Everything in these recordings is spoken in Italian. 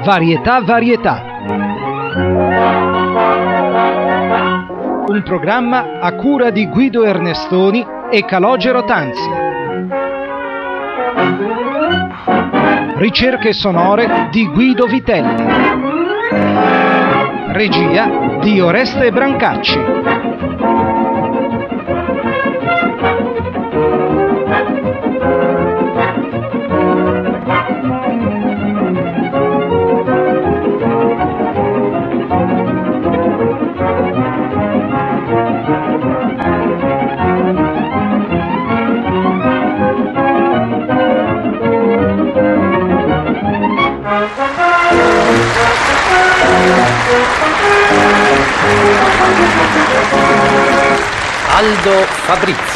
Varietà, varietà. Un programma a cura di Guido Ernestoni e Calogero Tanzi. Ricerche sonore di Guido Vitelli. Regia di Oreste Brancacci. Aldo Fabrizi.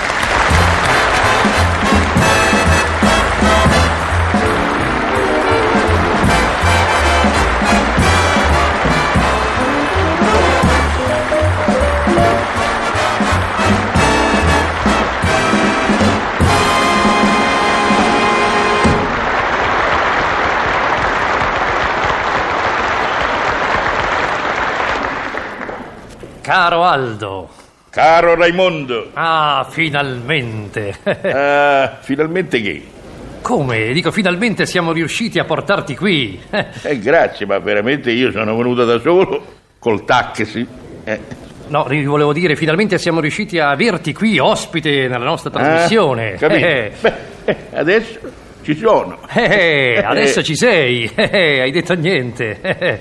Caro Aldo. Caro Raimondo. Ah, finalmente. Finalmente che? Come? Dico, finalmente siamo riusciti a portarti qui. Grazie, ma veramente io sono venuto da solo, col taxi. No, volevo dire, finalmente siamo riusciti a averti qui ospite nella nostra trasmissione. Capito? Adesso ci sono. Adesso ci sei. Hai detto niente.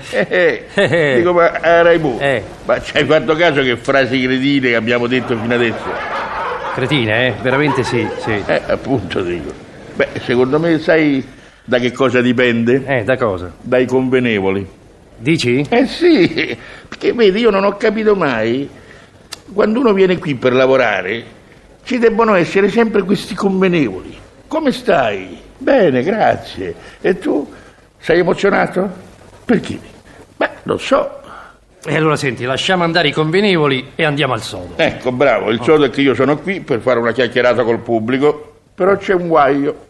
Dico, ma Raimundo, ma ci hai fatto caso che frasi cretine che abbiamo detto fino adesso? Cretine, veramente sì. Appunto dico. Beh, secondo me sai da che cosa dipende? Da cosa? Dai convenevoli. Dici? Sì, perché vedi, io non ho capito mai, quando uno viene qui per lavorare, ci debbono essere sempre questi convenevoli. Come stai? Bene, grazie. E tu? Sei emozionato? Perché? Beh, lo so. E allora senti, lasciamo andare i convenevoli e andiamo al sodo. Ecco, bravo, il sodo è che io sono qui per fare una chiacchierata col pubblico, però c'è un guaio.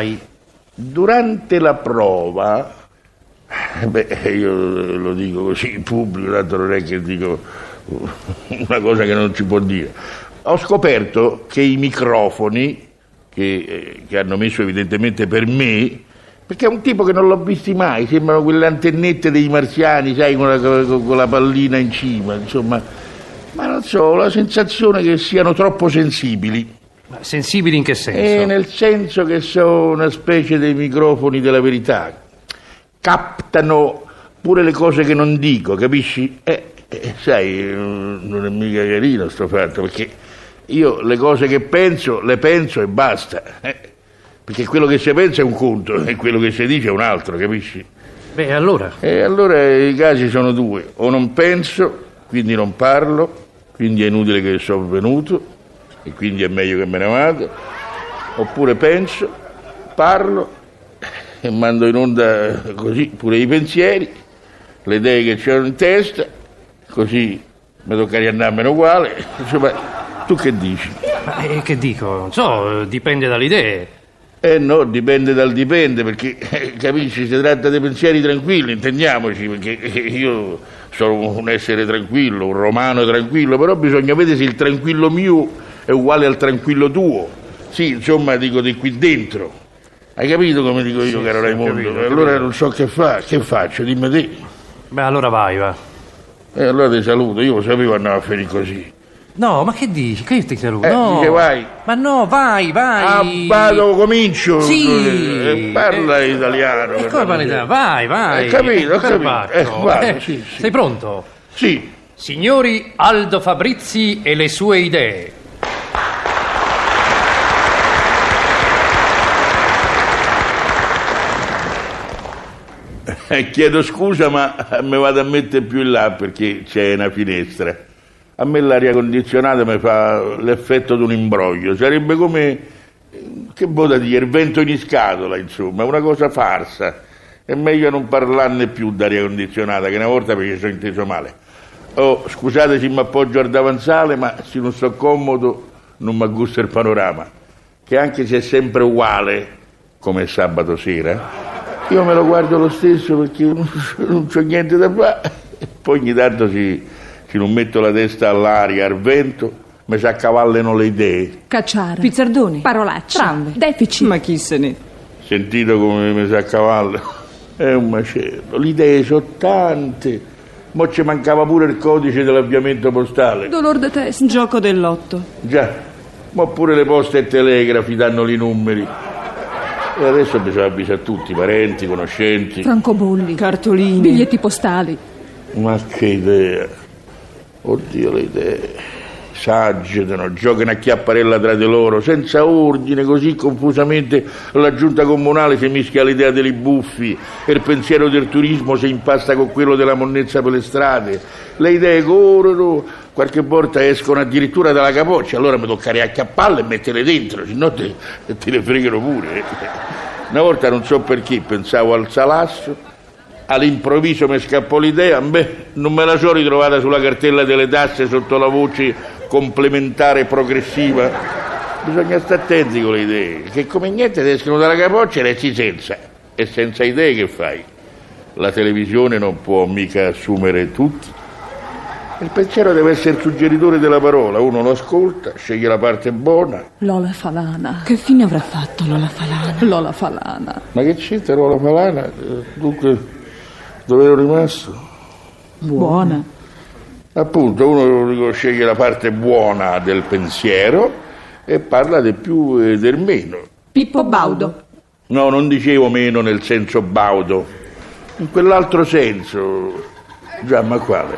Durante la prova, io lo dico così in pubblico, tanto non è che dico una cosa che non si può dire. Ho scoperto che i microfoni che hanno messo evidentemente per me, perché è un tipo che non l'ho visto mai, sembrano quelle antennette dei marziani, sai, con la pallina in cima, insomma, ma non so, ho la sensazione che siano troppo sensibili. Ma sensibili in che senso? Nel senso che sono una specie dei microfoni della verità, captano pure le cose che non dico, capisci? Sai, non è mica carino sto fatto, perché io le cose che penso, le penso e basta. Perché quello che si pensa è un conto e quello che si dice è un altro, capisci? Beh, allora? Allora i casi sono due. O non penso, quindi non parlo, quindi è inutile che sono venuto e quindi è meglio che me ne vada. Oppure penso, parlo e mando in onda così pure i pensieri, le idee che c'erano in testa, così mi tocca riandarmene uguale. Insomma, tu che dici? Che dico? Non so, dipende dalle idee. No, dipende dal dipende, perché capisci, si tratta dei pensieri tranquilli, intendiamoci, perché io sono un essere tranquillo, un romano tranquillo, però bisogna vedere se il tranquillo mio è uguale al tranquillo tuo. Sì, insomma, dico di qui dentro. Hai capito come dico io, caro Raimondo? Capito. Allora non so che faccio, dimmi te. Beh, allora vai, va. Allora ti saluto, io lo sapevo andava a finire così. No, ma che dici? Che io ti saluto? No. Dice vai. Ma no, vai. Vado, comincio. Sì. Parla italiano. E come parla italiano? Vai. Ho capito. Vado, sì. Sei pronto? Sì. Signori, Aldo Fabrizi e le sue idee. Chiedo scusa, ma mi vado a mettere più in là perché c'è una finestra. A me l'aria condizionata mi fa l'effetto di un imbroglio, sarebbe come, che vuol da dire, il vento in scatola, insomma, una cosa farsa. È meglio non parlarne più d'aria condizionata, che una volta perché sono inteso male. Scusate se mi appoggio al davanzale, ma se non sto comodo non mi gusta il panorama, che anche se è sempre uguale, come sabato sera, Io me lo guardo lo stesso perché non c'ho niente da fare. Poi ogni tanto si non metto la testa all'aria, al vento, mi si accavallano le idee. Cacciara, pizzardoni, parolacce, tramve, deficit. ma chi se ne... Sentito come mi si accavallano? È un macello. Le idee sono tante. Mo' ci mancava pure il codice dell'avviamento postale. Dolor de testa. Gioco dell'otto. Già, ma pure le poste e telegrafi danno i numeri. E adesso bisogna avvisare tutti, parenti, conoscenti. Francobolli, Cartolini, biglietti postali. Ma che idea. Oddio, le idee. S'agitano, giocano a chiapparella tra di loro, senza ordine, così confusamente la giunta comunale si mischia all'idea dei buffi e il pensiero del turismo si impasta con quello della monnezza per le strade. Le idee corrono, qualche volta escono addirittura dalla capoccia, allora mi tocca riacchiapparle e metterle dentro, se no te le fregano pure. Una volta, non so perché, pensavo al salasso, all'improvviso mi scappò l'idea, non me la sono ritrovata sulla cartella delle tasse sotto la voce complementare progressiva. Bisogna stare attenti con le idee, che come niente ti escono dalla capoccia e resti senza. E senza idee che fai? La televisione non può mica assumere tutti. Il pensiero deve essere il suggeritore della parola, uno lo ascolta, sceglie la parte buona. Lola Falana. Che fine avrà fatto Lola Falana? Lola Falana. Ma che c'entra Lola Falana? Dunque, dove ero rimasto? Buona. Appunto, uno sceglie la parte buona del pensiero e parla del più e del meno. Pippo Baudo. No, non dicevo meno nel senso baudo, in quell'altro senso. Già, ma quale?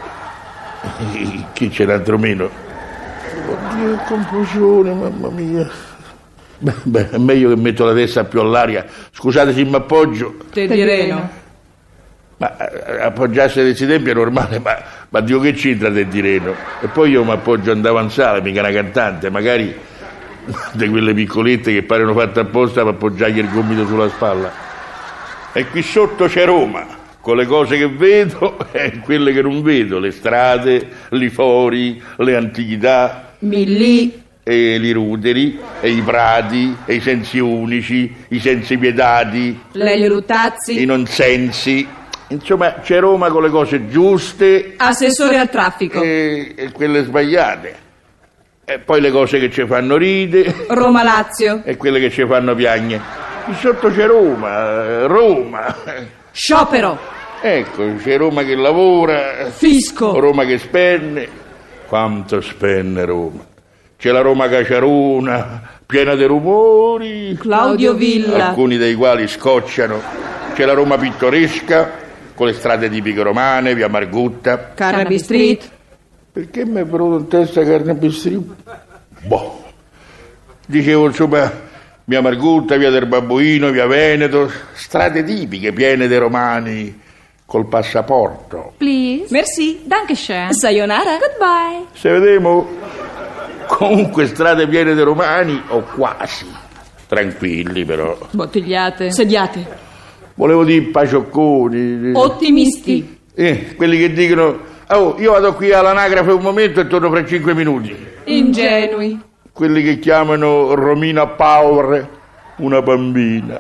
Chi c'è l'altro meno? Oddio, confusione, mamma mia. Beh, è meglio che metto la testa più all'aria. Scusate se mi appoggio. Te direno. Ma appoggiarsi a questi tempi è normale, ma Dio che c'entra del direno? E poi io mi appoggio a un davanzale, mica una cantante, magari di quelle piccolette che paiono fatte apposta per appoggiargli il gomito sulla spalla. E qui sotto c'è Roma, con le cose che vedo e quelle che non vedo, le strade, i fori, le antichità, Millì, e i ruderi, e i prati, e i sensi unici, i sensi pietati, Lelio Luttazzi, i nonsensi. Insomma, c'è Roma con le cose giuste assessore al traffico, e quelle sbagliate. E poi le cose che ci fanno ride Roma Lazio, e quelle che ci fanno piagne. Qui sotto c'è Roma. sciopero, Ecco, c'è Roma che lavora, fisco, Roma che spende. Quanto spende Roma? C'è la Roma caciarona, piena di rumori, Claudio Villa, alcuni dei quali scocciano. C'è la Roma pittoresca, con le strade tipiche romane, via Margutta. Carnaby Street. Perché mi è venuto in testa Carnaby Street? Boh. Dicevo, insomma, via Margutta, via del Babbuino, via Veneto, strade tipiche, piene di romani col passaporto. Please. Merci, Dankeschön. sayonara, Goodbye. Se vediamo, comunque strade piene di romani o quasi. Tranquilli però. Bottigliate. sediate, Volevo dire paciocconi. ottimisti, Quelli che dicono, oh, io vado qui all'anagrafe un momento e torno fra 5 minuti. ingenui, Quelli che chiamano Romina Power una bambina.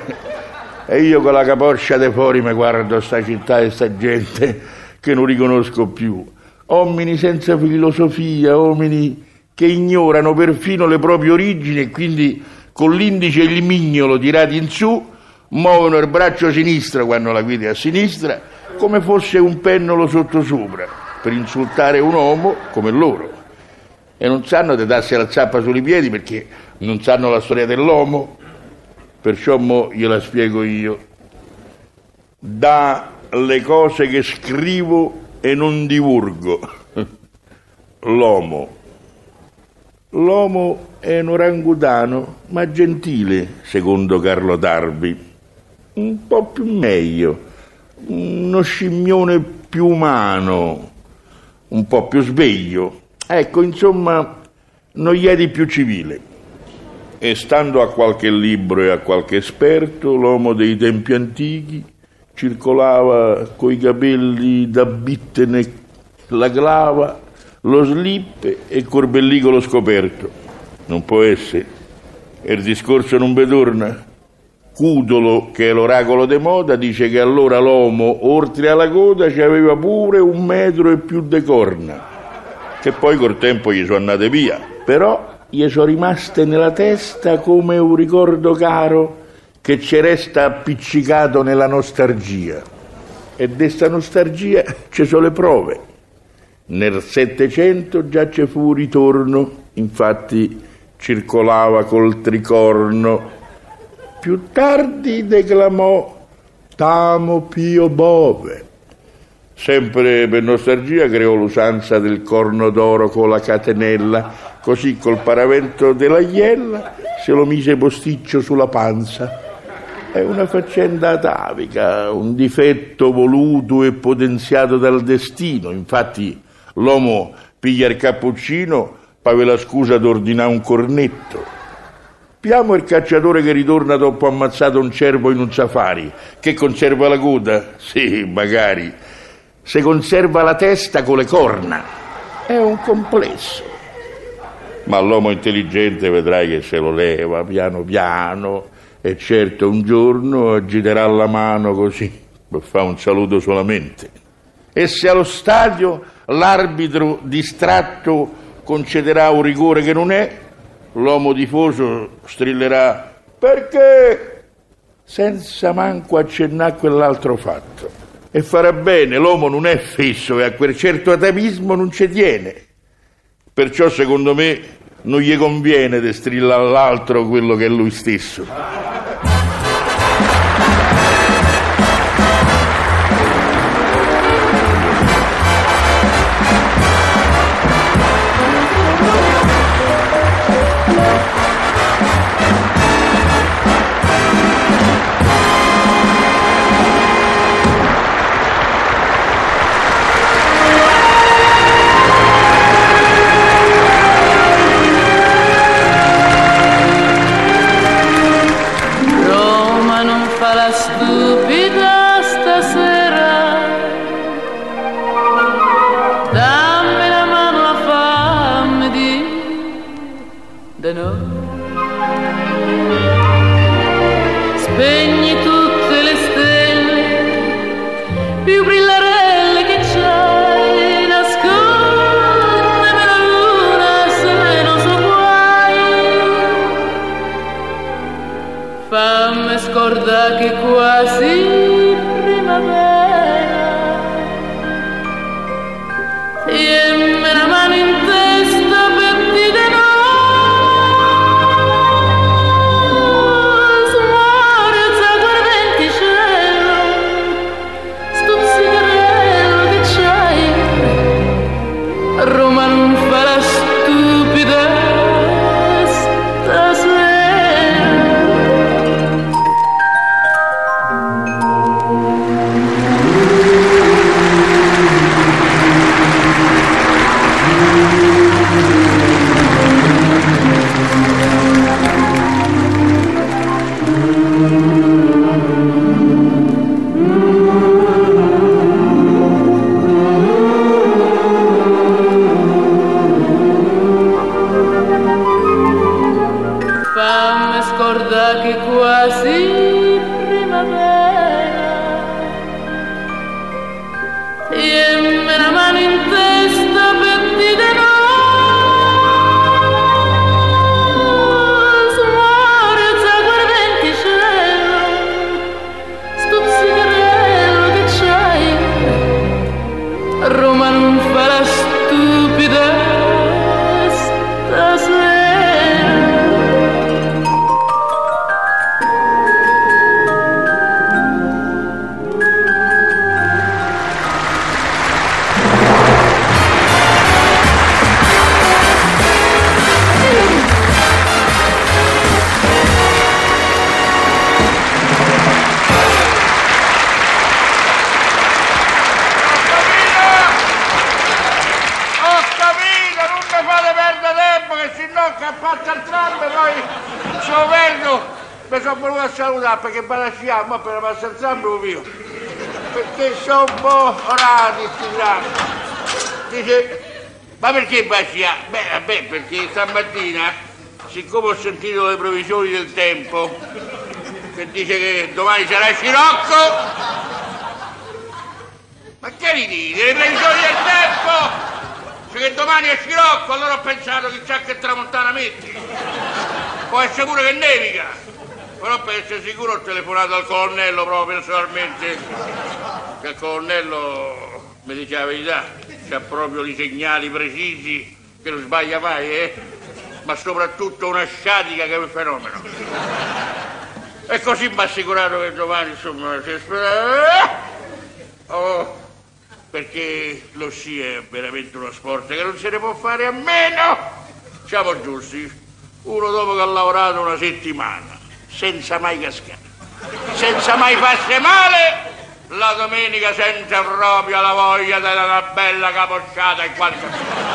E io con la capoccia de fuori mi guardo sta città e sta gente che non riconosco più. Uomini senza filosofia, uomini che ignorano perfino le proprie origini e quindi con l'indice e il mignolo tirati in su muovono il braccio sinistro quando la guidi a sinistra come fosse un pennolo sottosopra per insultare un uomo come loro. E non sanno di darsi la zappa sui piedi perché non sanno la storia dell'uomo. Perciò mo gliela spiego io. Dalle cose che scrivo e non divulgo. L'uomo è un orangutano, ma gentile, secondo Carlo Tarbi. Un po' più meglio, uno scimmione più umano, un po' più sveglio. Ecco, insomma, non gli è di più civile. E stando a qualche libro e a qualche esperto, l'uomo dei tempi antichi circolava coi capelli da bittene, la clava, lo slip e col bellicolo scoperto. Non può essere. E il discorso non vi torna? Cudolo, che è l'oracolo de moda, dice che allora l'uomo, oltre alla coda, ci aveva pure 1 metro e più de corna, che poi col tempo gli sono andate via. Però gli sono rimaste nella testa come un ricordo caro che ci resta appiccicato nella nostalgia. E di sta nostalgia ci sono le prove. Nel Settecento già ci fu un ritorno, infatti circolava col tricorno. Più tardi declamò Tamo Pio Bove. Sempre per nostalgia creò l'usanza del corno d'oro con la catenella, così col paravento della iella se lo mise posticcio sulla panza. È una faccenda atavica, un difetto voluto e potenziato dal destino. Infatti l'uomo piglia il cappuccino per avere la scusa d'ordinare un cornetto. Piamo il cacciatore che ritorna dopo ammazzato un cervo in un safari, che conserva la coda? Sì, magari. Se conserva la testa con le corna. È un complesso. Ma l'uomo intelligente vedrai che se lo leva piano piano e certo un giorno agiterà la mano così, per fare un saluto solamente. E se allo stadio l'arbitro distratto concederà un rigore che non è, l'uomo tifoso strillerà perché, senza manco accennare a quell'altro fatto. E farà bene, l'uomo non è fisso e a quel certo atavismo non ci tiene. Perciò secondo me non gli conviene di strillare all'altro quello che è lui stesso. Spegni tutte le stelle più brillarelle che c'hai, nascondimi la luna se non so guai, fammi scordare che quasi primavera, tienimi la mano in testa per dire no. Roma non farà stupida stasera. Fammi scordare che quasi primavera, tienimi la mano in testa per dire no. Smuorza quel venticello, stuzzicarello che c'hai, Roma non farà stupida stasera. Mi sono voluto a salutare perché vado a sciare, ma per passare il sangue mio. Perché sono un po' orati sti grandi. Dice, ma perché vai a sciare? Beh, perché stamattina, siccome ho sentito le previsioni del tempo, che dice che domani sarà Scirocco. Ma che ridi? Le previsioni del tempo! Dice che domani è Scirocco, allora ho pensato chissà che tramontana metti. Può essere pure che nevica. Però per essere sicuro ho telefonato al colonnello proprio personalmente. Che il colonnello mi dice la verità, c'ha proprio i segnali precisi, che non sbaglia mai, ma soprattutto una sciatica che è un fenomeno. E così mi ha assicurato che domani, insomma, si spera. Perché lo sci è veramente uno sport che non se ne può fare a meno. Siamo giusti, uno dopo che ha lavorato una settimana, senza mai cascare, senza mai farsi male, la domenica sente proprio la voglia di dare una bella capocciata e quanto.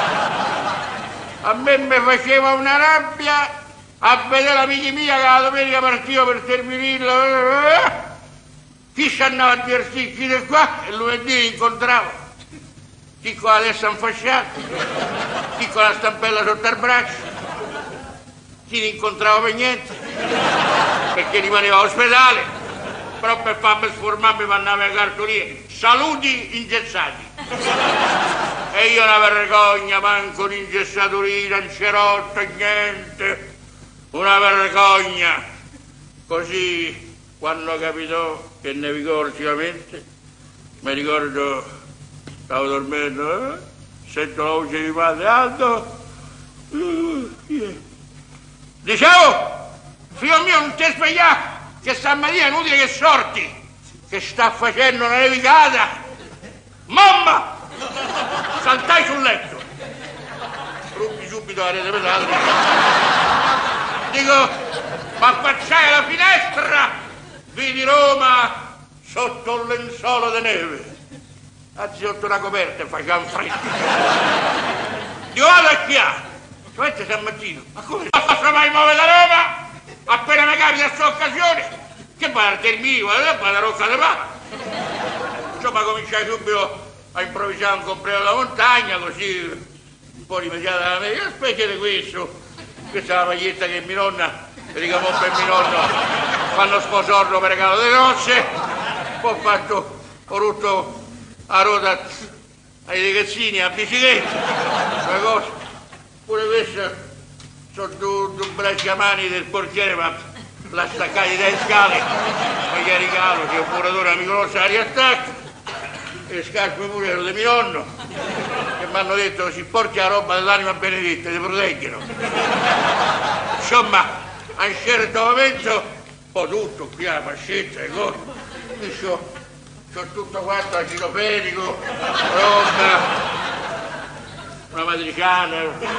A me mi faceva una rabbia a vedere amici mia che la domenica partiva per Terminillo. Chi ci andava a divertirsi chi di qua e lunedì incontravo chi con la testa infasciata, chi con la stampella sotto il braccio, chi non incontravo per niente perché rimaneva all'ospedale, però per farmi sformarmi mandava le cartoline, saluti ingessati. E io una vergogna, manco un'ingessaturina, un cerotto, niente, una vergogna. Così quando capitò che nevicò ultimamente, mi ricordo, stavo dormendo, sento la voce di madre, Aldo, dicevo, figlio mio non ti svegliare, che stamattina è inutile che sorti, che sta facendo una nevicata. Mamma! Saltai sul letto, rubi subito la rete metallica, dico, ma affacciai la finestra, vidi Roma sotto un lenzuolo di neve, anzi sotto una coperta e faceva un freddo. Dico, vado a sciare, cioè San Martino, ma come non posso mai muovere da Roma? Appena mi capita questa occasione, che vado a Termini, vado a Rocca de Papa. Insomma, cominciai subito a improvvisare un completo della montagna, così un po' rimediata dalla media, specie di questo. Questa è la maglietta che mia nonna, ricamò per mio nonno quando sposò per regalo delle nozze. Poi ho rotto la ruota ai ragazzini, a bicicletta, una cosa. Pure questa sono due bracciamani del portiere, ma la staccati dai scale, poi gli regalo, c'è un muratore amico nostro la riattacca. Le scarpe pure erano di mio nonno, che mi hanno detto si porti la roba dell'anima benedetta, ti proteggono. Insomma, a un certo momento, un po' tutto, qui alla fascetta, le cose, c'ho tutto quanto acinopedico, roba, una matriciana.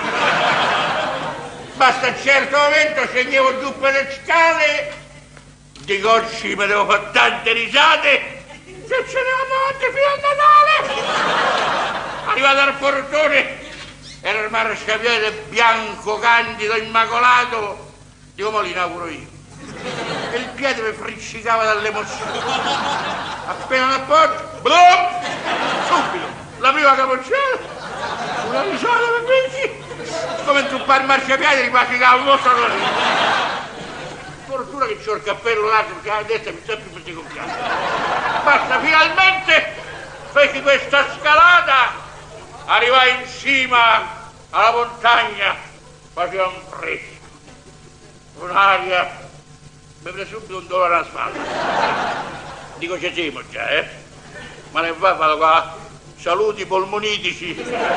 Basta a un certo momento scendevo giù per le scale, di gocci mi devo fare tante risate, che ce ne vanno avanti fino a Natale. Arrivato al portone, era il marciapiede bianco, candido, immacolato. Dico, mo l'inauguro io. E il piede mi friccicava dall'emozione. Appena la porta, blum! Subito, la prima capocciata, una risata per me, come intuppare il marciapiede, ripacicava un mostro così. Fortuna che c'ho il cappello largo, perché la destra mi sta più per gonfiare. Basta, finalmente feci questa scalata, arrivai in cima alla montagna, faceva un fresco, un'aria, mi prese subito un dolore alla spalla. Dico, ci siamo già, ma ne vado qua, saluti polmonitici.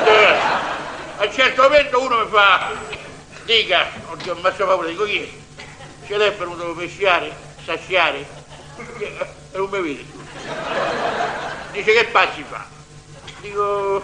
A un certo momento uno mi fa, dica, oddio, ho messo paura, dico chi è? Ce l'è venuto per sciare, sa sciare, e non mi vede. Dice, che passi fa? Dico,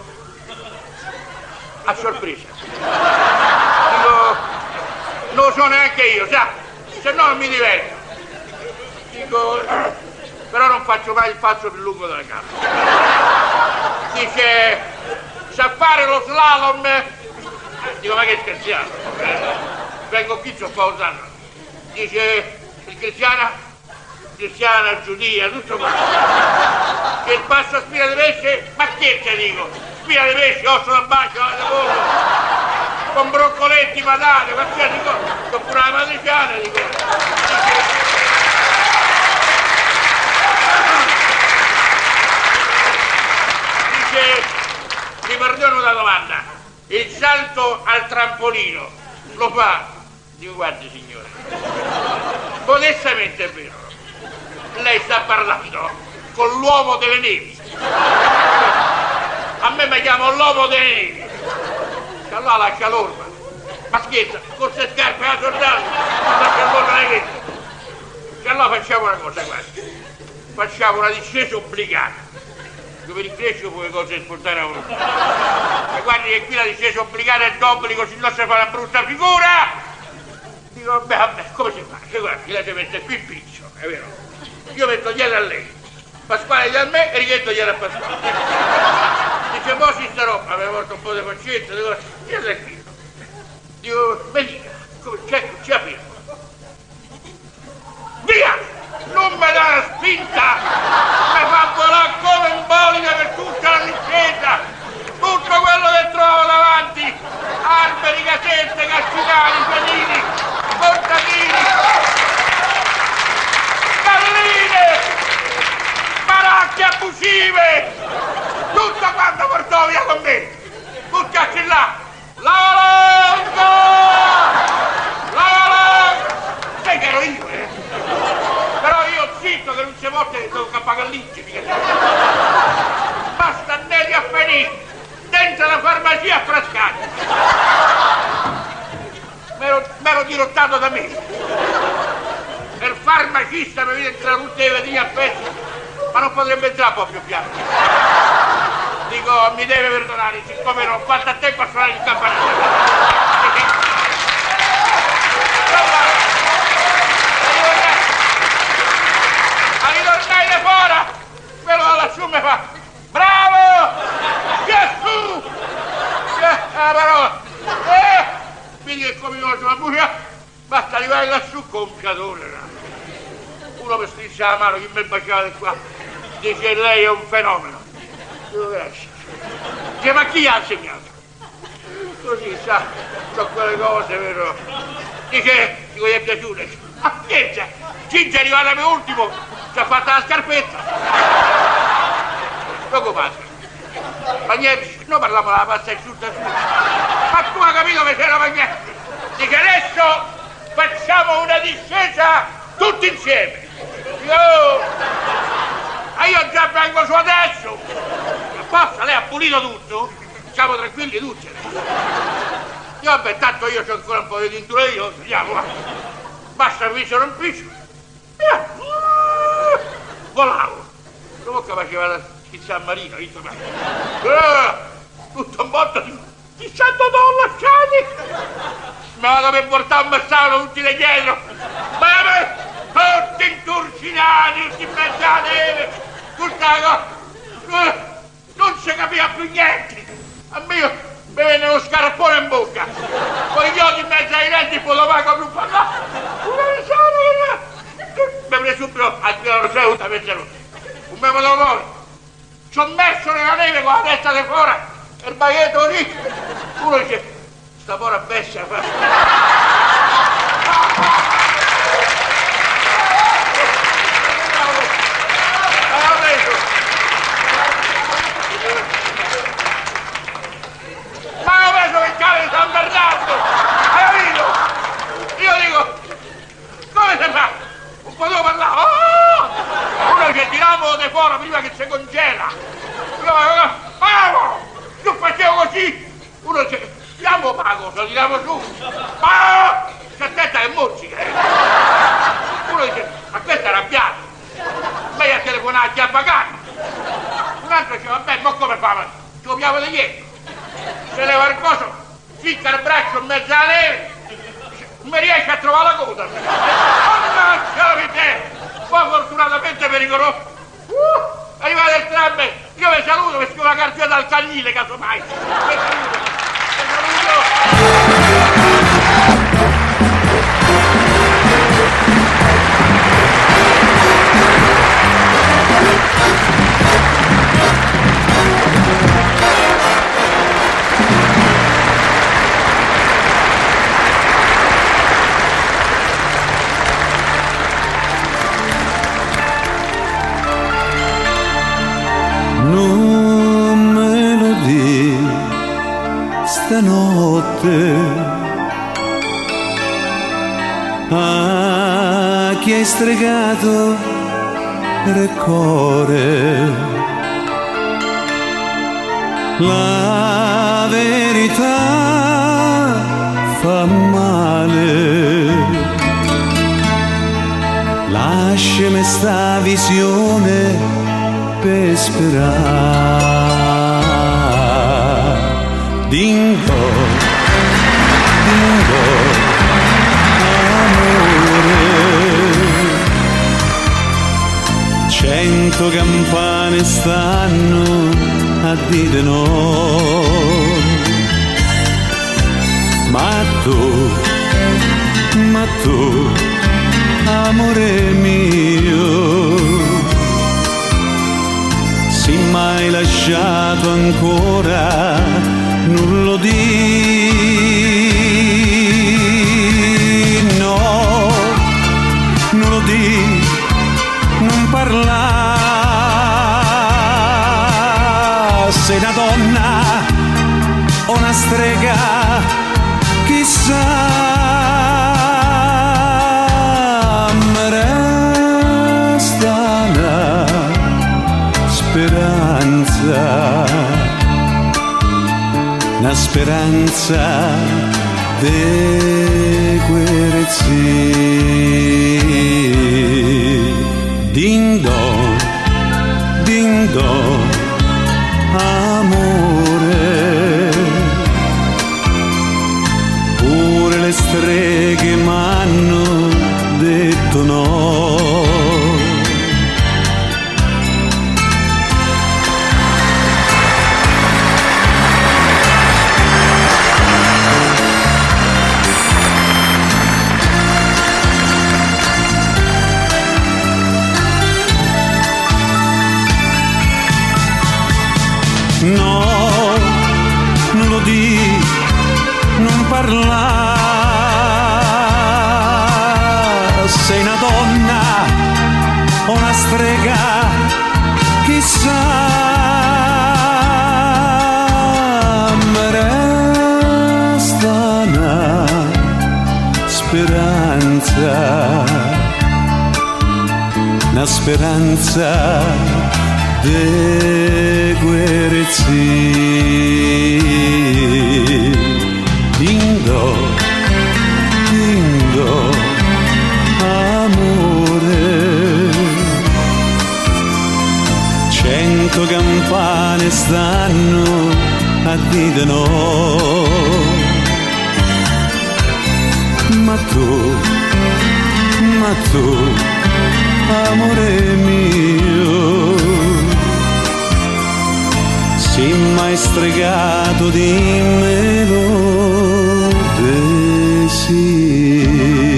a sorpresa. Dico, non lo so neanche io, sa, se no non mi diverto. Dico, però non faccio mai il passo più lungo della casa. Dice, sa fare lo slalom? Dico, ma che scherziamo? Vengo qui, sto pausando. Dice, il cristiana, giudia, tutto quanto. Che il passo a spina di pesce, ma scherza, dico, spina di pesce, osso da bacio, con broccoletti, patate, qualsiasi cosa, con pure la matriciana, dico. perdono una domanda. Il salto al trampolino lo fa? Dico, guardi signore, modestamente è vero, lei sta parlando con l'uomo delle nevi. A me mi chiamo l'uomo delle nevi. Allora lascia l'orma. Ma scherza, con queste scarpe a soldati, lascia l'orma le che. E allora facciamo una cosa, guarda. Facciamo una discesa obbligata. Dove per il crescito poi cose sportare a uno. E guardi che qui la discesa obbligata è d'obbligo, se no si fa una brutta figura. Dico, vabbè, come si fa? E guardi, lei si mette qui il piccio, è vero? Io metto dietro a lei, Pasquale dietro a me e Righetto dietro a Pasquale. Dice, mo' si sta roba, mi porta un po' di faccetta, dico, io tranquillo. Dico, mi dica, come c'è la firma? Via! Non mi dà la spinta! Mi fa volare come un bolide per tutta la discesa! Tutto quello che trovo davanti! Alberi, casette, cascinali, fianini, portatini, galline, baracche abusive! Tutto quanto portò via con me! Buttacci là! La valanga! Sai che ero io, Però io zitto che non si morte che sono cappagallicci, mica. Basta andare a finire dentro la farmacia a Frascati. M'ero dirottato da me. Il farmacista mi vede entrare tutte le vedine a pezzi, ma non potrebbe entrare un po' più piano. Dico, mi deve perdonare, siccome non ho fatto a tempo a suonare il campanello. Ritornai da fuori, quello da lassù mi fa, bravo, Gesù, la parola, vedi che come io sono buia, basta arrivare lassù con un cadone, uno mi stringe la mano, chi mi baciava di qua, dice lei è un fenomeno, dico grazie, dice ma chi ha insegnato? Così sa, so quelle cose, vero, dice, gli è piaciuto, ma che c'è? Cinzia è arrivata per ultimo, ci ha fatto la scarpetta. Poco padre. Ma niente, noi parliamo della pasta asciutta. Ma tu hai capito che c'era Magnetti? Dice adesso facciamo una discesa tutti insieme. Io già vengo su adesso. Apposta, lei ha pulito tutto? Siamo tranquilli tutti. Io vabbè, tanto io c'ho ancora un po' di tintura io, andiamo va. Basta il viso non piscio. Volavo, dopo che faceva il San Marino, tutto un botto di $100 lasciati, mi vado per portare un massaro tutti da dietro, ma tutti inturcinati, tutti in mezzo alla neve, tutta la cosa, non si capiva più niente, a me mi venne lo scarpone in bocca, con gli occhi in mezzo ai denti, poi lo pago più parlare, una risata, mi prese subito a tirare la seduta per saluto. Un mio dopo, ci ho messo nella neve con la testa di fuori e il baglietto lì. Uno dice, sta pora bestia fa. Ma ho preso il cane di San Bernardo, hai capito? Io dico, come si fa? Non potevo parlare, uno che tiriamo di fuori prima che si congela, io facevo così, uno dice, tiriamo pago, lo tiriamo su, si attenta che mozzica, uno dice, ma questo è arrabbiato, lei ha telefonato a pagare, un altro dice, vabbè, ma come fa? Ci copiamo di dietro, se leva il coso, ficca il braccio in mezzo alla neve, non mi riesce a trovare la coda. Poi fortunatamente per i corrotti. Arrivate il tram, io vi saluto perché ho una cartiera dal Cagnile, casomai. Vi saluto. Non me lo dire stanotte a chi hai stregato il cuore. La verità fa male, lasciami sta visione per sperare. Dingo, dingo, amore, 100 campane stanno a dire no, ma tu, amore mio, se mai lasciato ancora, non lo di, no, non lo di, non parlare. Sei una donna o una strega, chissà, mi resta una speranza di guerezzi. Ding dong, ding dong, amore, pure le streghe m'hanno detto no. No, non lo di, non parla. Sei una donna o una strega, chissà, mi resta una speranza de guerezzi. Dindo, dindo, amore, 100 campane stanno a dire no, ma tu, amore mio, sei mai stregato, dimmelo di sì.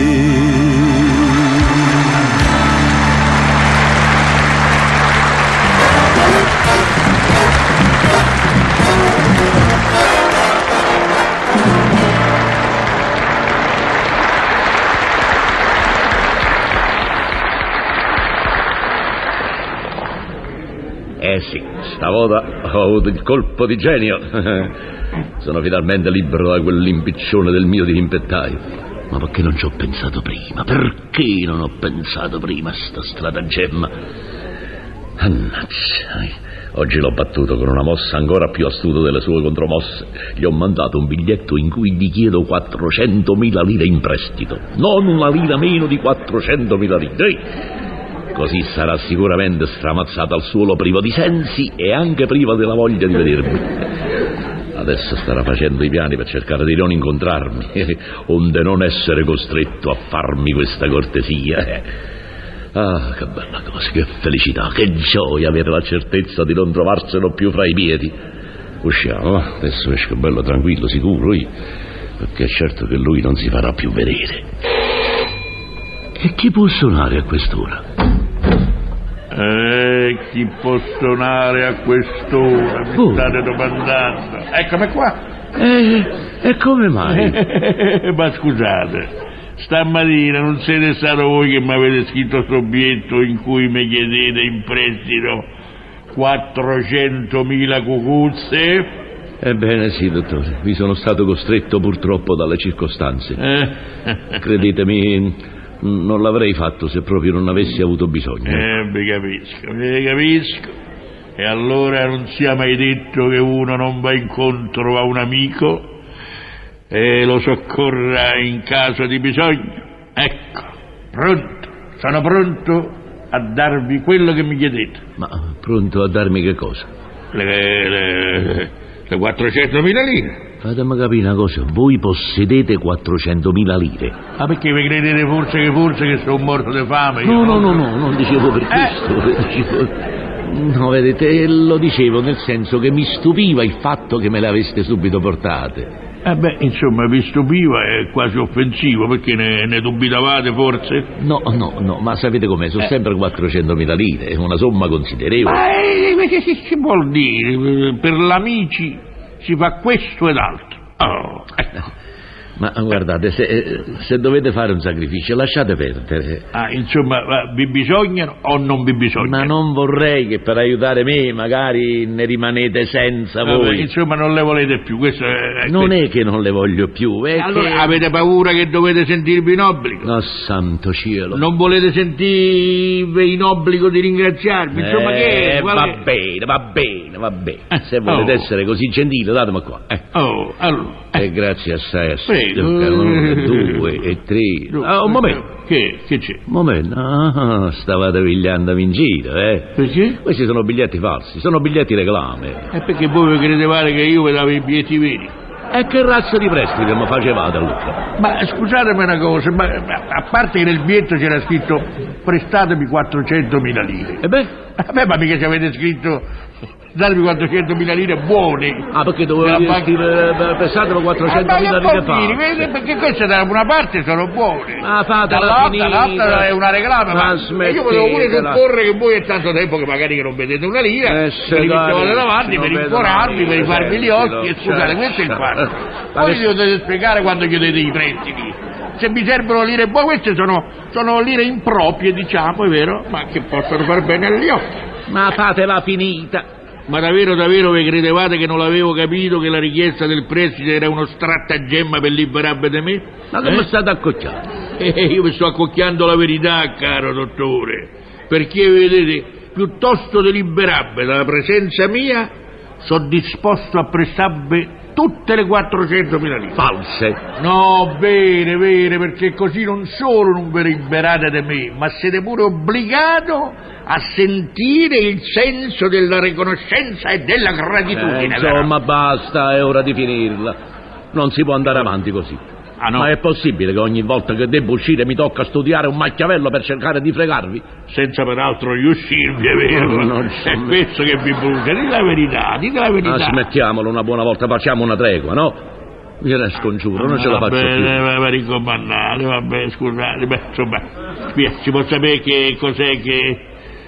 Sì, stavolta ho avuto il colpo di genio. Sono finalmente libero da quell'impiccione del mio dirimpettaio. Ma perché non ci ho pensato prima? Perché non ho pensato prima a sta stratagemma? Annaccia, oggi l'ho battuto con una mossa ancora più astuta delle sue contromosse. Gli ho mandato un biglietto in cui gli chiedo 400.000 lire in prestito, non una lira meno di 400.000 lire. Così sarà sicuramente stramazzato al suolo, privo di sensi e anche privo della voglia di vedermi. Adesso starà facendo i piani per cercare di non incontrarmi, onde non essere costretto a farmi questa cortesia. Ah, che bella cosa, che felicità, che gioia avere la certezza di non trovarselo più fra i piedi. Usciamo, adesso esco bello tranquillo, sicuro io, perché è certo che lui non si farà più vedere. E chi può suonare a quest'ora? Chi può suonare a quest'ora? Mi state domandando. Eccomi qua. E come mai? Ma scusate, stamattina non siete stato voi che mi avete scritto questo biglietto in cui mi chiedete in prestito 400.000 cucuzze? Ebbene sì, dottore, vi sono stato costretto purtroppo dalle circostanze. Credetemi, non l'avrei fatto se proprio non avessi avuto bisogno. Vi capisco. E allora non sia mai detto che uno non va incontro a un amico e lo soccorra in caso di bisogno. Ecco, pronto, sono pronto a darvi quello che mi chiedete. Ma pronto a darmi che cosa? Le 400.000 lire. Fatemi capire una cosa, voi possedete 400.000 lire? Ma perché vi credete forse che sono morto di fame? No, non dicevo per questo. No, vedete, lo dicevo nel senso che mi stupiva il fatto che me le aveste subito portate. Insomma, vi stupiva, è quasi offensivo, perché ne dubitavate forse? No, ma sapete com'è? Sono sempre 400.000 lire, è una somma considerevole. Ma che vuol dire? Per l'amici si fa questo ed altro. Ma guardate, se dovete fare un sacrificio, lasciate perdere. Insomma, vi bisognano o non vi bisognano? Ma non vorrei che per aiutare me magari ne rimanete senza voi. Insomma, non le volete più, questo è... Non è che non le voglio più, è allora che... avete paura che dovete sentirvi in obbligo? No, santo cielo. Non volete sentirvi in obbligo di ringraziarmi? Insomma, che... Va bene. Se volete essere così gentile, datemi qua. Allora... grazie assai. Prego. 1, 2 e 3. Un momento. Che c'è? Un momento. Stavate pigliandomi in giro, Perché? Questi sono biglietti falsi, sono biglietti reclame. Perché voi credevate che io vi davo i biglietti veri? E che razza di prestito mi facevate allora? Ma scusatemi una cosa, a parte che nel biglietto c'era scritto prestatemi 400.000 lire. Ma mica ci avete scritto darvi 400.000 lire buone. Perché dovevo scrivere prstatemi 400.000 lire false? Perché queste da una parte sono buone. Fatela finita. Dall'altra è una reclama, ma io volevo pure supporre che voi è tanto tempo che magari che non vedete una lira, vi mettevate davanti per informarvi, per rifarvi gli occhi, e scusate, questo è il fatto. Poi vi dovete spiegare quando chiedete i prestiti. Se vi servono lire buone, queste sono lire improprie, diciamo, è vero, ma che possono far bene agli occhi. Ma fatela finita. Ma davvero vi credevate che non l'avevo capito che la richiesta del prestito era uno stratagemma per liberarvi da me? Ma come state accocchiando? Io vi sto accocchiando la verità, caro dottore, perché vedete, piuttosto di liberarvi dalla presenza mia, sono disposto a prestarvi tutte le 400.000 lire. False. No, vere, perché così non solo non vi liberate da me, ma siete pure obbligato a sentire il senso della riconoscenza e della gratitudine. Insomma, basta, è ora di finirla. Non si può andare avanti così. No? Ma è possibile che ogni volta che debbo uscire mi tocca studiare un Machiavello per cercare di fregarvi? Senza peraltro riuscirvi, è vero? È questo che vi brucia. Dite la verità. Smettiamolo una buona volta, facciamo una tregua, no? Io ne scongiuro, non ce la faccio più. Va ricomandare, vabbè, scusate, insomma, si può sapere che cos'è che...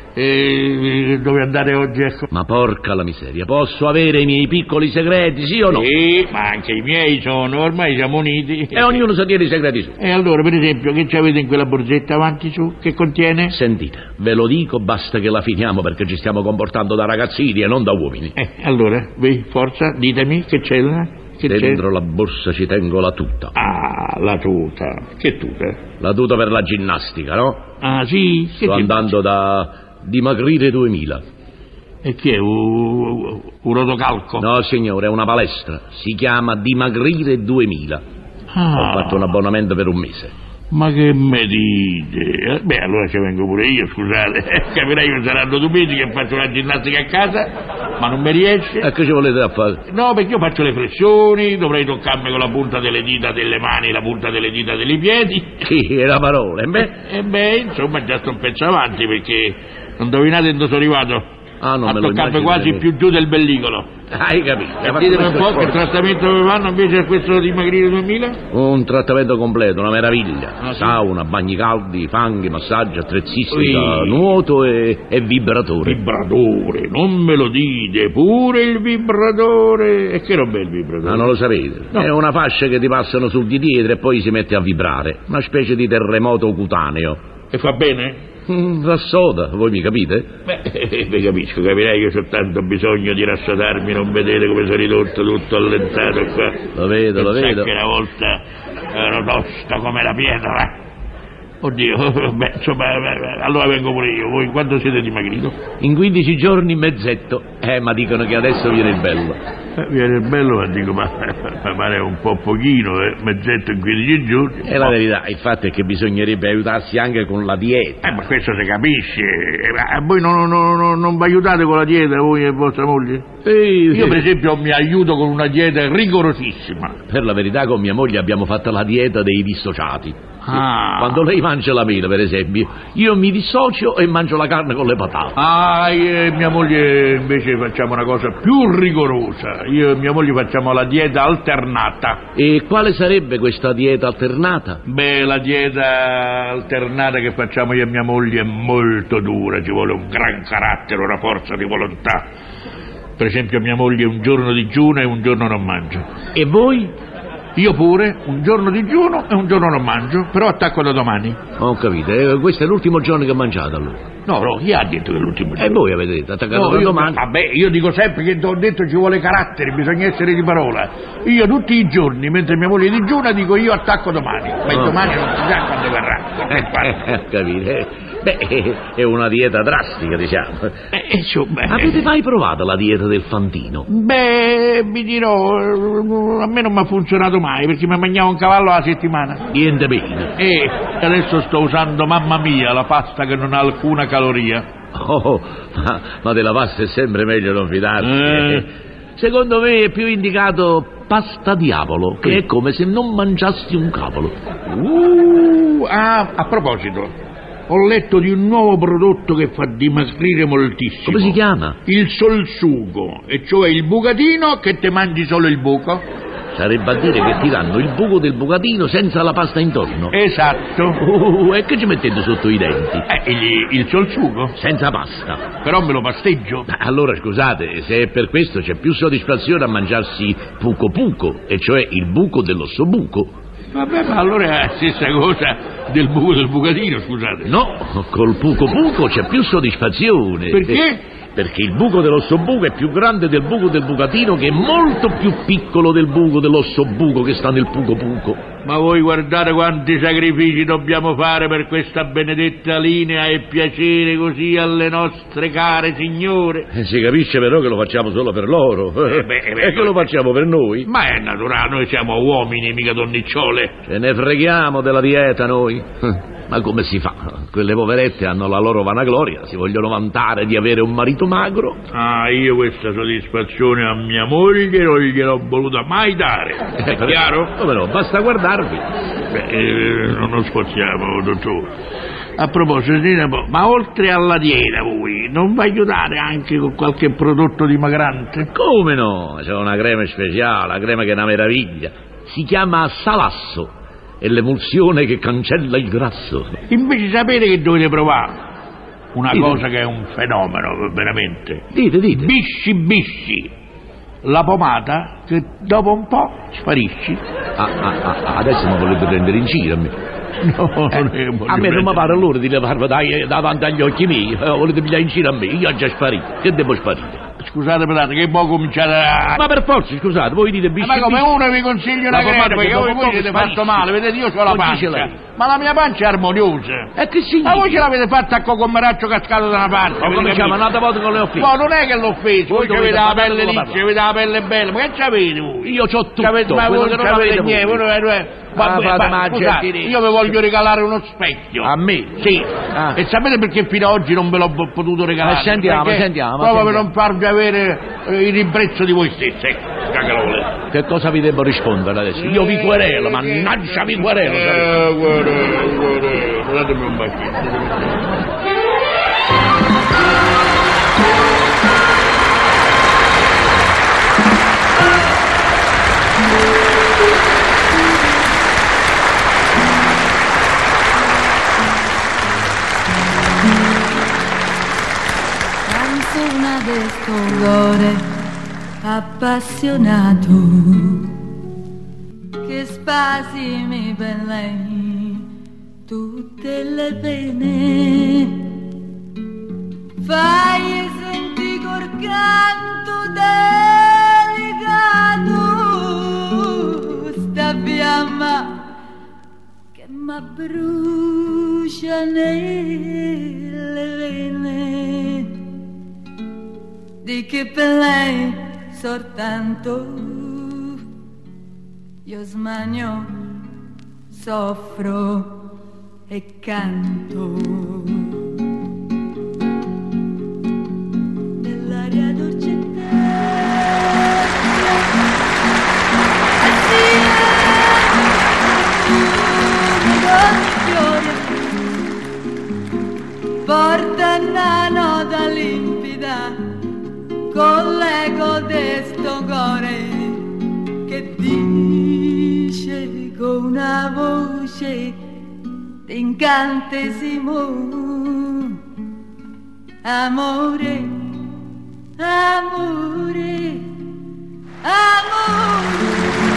dove andare oggi, ecco. Ma porca la miseria, posso avere i miei piccoli segreti, sì o no? Sì, ma anche i miei ormai siamo uniti. E ognuno sa dire i segreti su. E allora, per esempio, che ci avete in quella borsetta avanti su? Che contiene? Sentite, ve lo dico, basta che la finiamo perché ci stiamo comportando da ragazzini e non da uomini. Allora, forza, ditemi che c'è là. Dentro la borsa ci tengo la tuta. La tuta. Che tuta? La tuta per la ginnastica, no? Sì? Sto andando da Dimagrire 2000. E che è? Un rotocalco? No, signore, è una palestra. Si chiama Dimagrire 2000. Ho fatto un abbonamento per un mese. Ma che me dite? Allora ci vengo pure io, scusate. Capirai che saranno 2 mesi che faccio la ginnastica a casa, ma non mi riesce. E che ci volete fare? No, perché io faccio le flessioni, dovrei toccarmi con la punta delle dita delle mani, la punta delle dita dei piedi. Sì, è la parola. Insomma, già sto un pezzo avanti, perché non indovinate dove sono arrivato. Non a me lo toccarmi quasi più giù del bellicolo. Hai capito? Ditemi un po' che trattamento vi fanno invece a questo Dimagrire 2000? Un trattamento completo, una meraviglia. Sì? Sauna, bagni caldi, fanghi, massaggi, attrezzistica, nuoto e vibratore. Vibratore, non me lo dite, pure il vibratore. E che roba è il vibratore? Non lo sapete? No. È una fascia che ti passano sul di dietro e poi si mette a vibrare. Una specie di terremoto cutaneo. E fa bene? Rassoda, voi mi capite? Vi capisco, capirei che ho soltanto bisogno di rassodarmi, non vedete come sono ridotto, tutto allentato qua. Lo vedo. Che una volta ero tosto come la pietra. Oddio, insomma, allora vengo pure io. Voi quando siete dimagrito? In 15 giorni mezzetto. Ma dicono che adesso viene il bello. Viene il bello, ma dico, ma pare un po' pochino, mezzetto in 15 giorni. È la verità, il fatto è che bisognerebbe aiutarsi anche con la dieta. Ma questo si capisce. Ma voi non vi aiutate con la dieta, voi e vostra moglie? Io per esempio mi aiuto con una dieta rigorosissima. Per la verità con mia moglie abbiamo fatto la dieta dei dissociati. Quando lei mangia la mela, per esempio, io mi dissocio e mangio la carne con le patate. Io e mia moglie invece facciamo una cosa più rigorosa. Io e mia moglie facciamo la dieta alternata. E quale sarebbe questa dieta alternata? La dieta alternata che facciamo io e mia moglie è molto dura, ci vuole un gran carattere, una forza di volontà. Per esempio mia moglie un giorno digiuna e un giorno non mangia. E voi? Io pure, un giorno digiuno e un giorno non mangio, però attacco da domani. Ho capito, questo è l'ultimo giorno che mangiate allora? No, chi ha detto che è l'ultimo giorno? E voi avete detto, attaccato da domani? Vabbè, io dico sempre che ho detto ci vuole carattere, bisogna essere di parola. Io tutti i giorni, mentre mia moglie digiuna, dico io attacco domani. Ma domani non si sa quando verrà. Capite? È una dieta drastica, diciamo. Insomma. Avete mai provato la dieta del Fantino? Vi dirò, a me non mi ha funzionato mai, perché mi mangiavo un cavallo alla settimana. Niente bene. E adesso sto usando, mamma mia, la pasta che non ha alcuna caloria. Ma della pasta è sempre meglio non fidarsi. Secondo me è più indicato pasta diavolo, che è come se non mangiassi un cavolo. A proposito, ho letto di un nuovo prodotto che fa dimagrire moltissimo. Come si chiama? Il solsugo, e cioè il bucatino che te mangi solo il buco. Sarebbe a dire che ti danno il buco del bucatino senza la pasta intorno. Esatto. E che ci mettete sotto i denti? Il solsugo? Senza pasta. Però me lo pasteggio. Allora scusate, se è per questo c'è più soddisfazione a mangiarsi puco puco, e cioè il buco dell'ossobuco. Vabbè, ma allora è la stessa cosa del buco del bucatino, scusate. No, col puco puco c'è più soddisfazione. Perché? Perché il buco dell'ossobuco è più grande del buco del bucatino, che è molto più piccolo del buco dell'ossobuco che sta nel puco puco. Ma voi guardate quanti sacrifici dobbiamo fare per questa benedetta linea e piacere così alle nostre care signore. Si capisce però che lo facciamo solo per loro. E che lo facciamo per noi? Ma è naturale, noi siamo uomini, mica donnicciole. Ce ne freghiamo della dieta noi. Ma come si fa? Quelle poverette hanno la loro vanagloria, si vogliono vantare di avere un marito magro. Io questa soddisfazione a mia moglie non gliel'ho voluta mai dare. È chiaro? Come no, basta guardarvi. Non lo sforziamo, dottore. A proposito, ma oltre alla dieta voi non vi aiutate anche con qualche prodotto dimagrante? Come no? C'è una crema speciale, una crema che è una meraviglia. Si chiama Salasso. È l'emulsione che cancella il grasso. Invece sapete che dovete provare? Una cosa che è un fenomeno, veramente. Dite. Bisci. La pomata che dopo un po' sparisci. Adesso mi volete prendere in giro a me. No, a me non mi pare l'ora di levarmi davanti agli occhi miei. Volete pigliare in giro a me? Io ho già sparito. Che devo sparire? Scusate, pedate, che poi cominciate a... Ma per forza, scusate, voi dite bisci. Ma come uno vi consiglio una crema, perché voi siete fatto male, vedete, io ho la pancia. Ma la mia pancia è armoniosa. E che significa? Ma voi ce l'avete fatta a cocomeraccio cascato da una parte. Ma come siamo un'altra volta con le offese? No, non è che l'ho offeso, voi avete la pelle liscia, avete la pelle bella, ma che c'avete voi? Io c'ho tutto, ma voi non avete niente, io vi voglio regalare uno specchio. A me? Sì. E sapete perché fino ad oggi non ve l'ho potuto regalare? Sentiamo. Proprio per non farvi avere il ribrezzo di voi stessi. Che cosa vi devo rispondere adesso? Io vi querelo, mannaggia vi querelo. Guarda, datemi un bacchetto. Canzone del colore appassionato che spasimi per lei tutte le pene. Fai senti col canto delicato sta fiamma che m'abbrucia nelle vene. Di che per lei soltanto io smagno, soffro e canto. Nell'aria dolcetta porta una nota limpida con l'eco de sto cuore che dice con una voce d'incantesimo: amore, amore, amore.